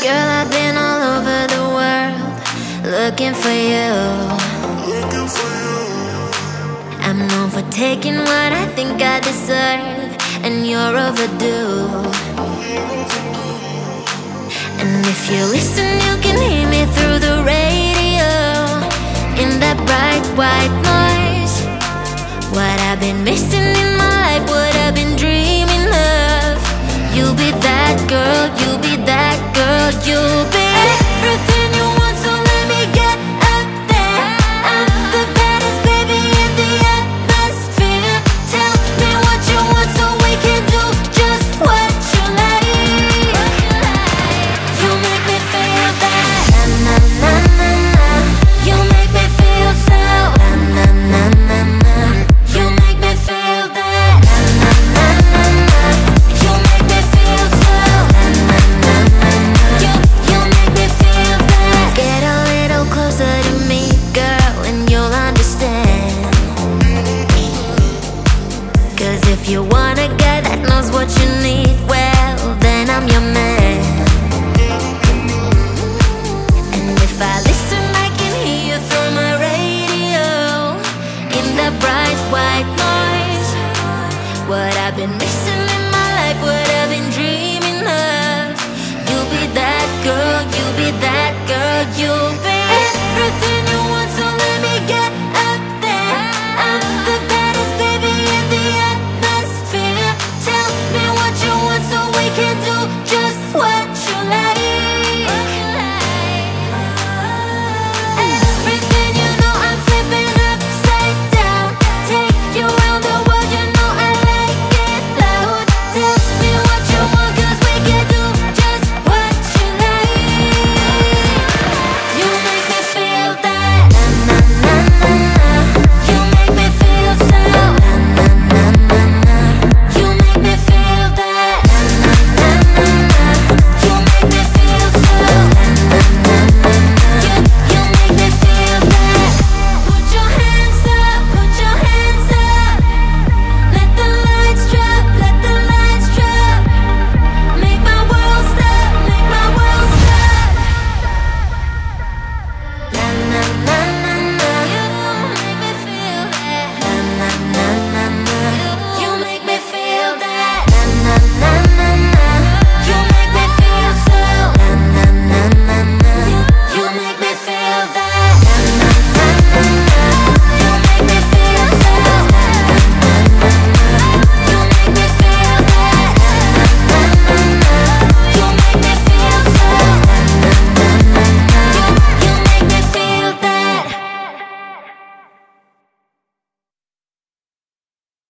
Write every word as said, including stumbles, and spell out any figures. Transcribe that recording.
Girl, I've been all over the world looking for you. I'm known for taking what I think I deserve, and you're overdue. And if you listen, you can hear me through the radio, in that bright white noise. What I've been missing in my life, what I've been dreaming of. You'll be that girl, you'll be that girl, you'll be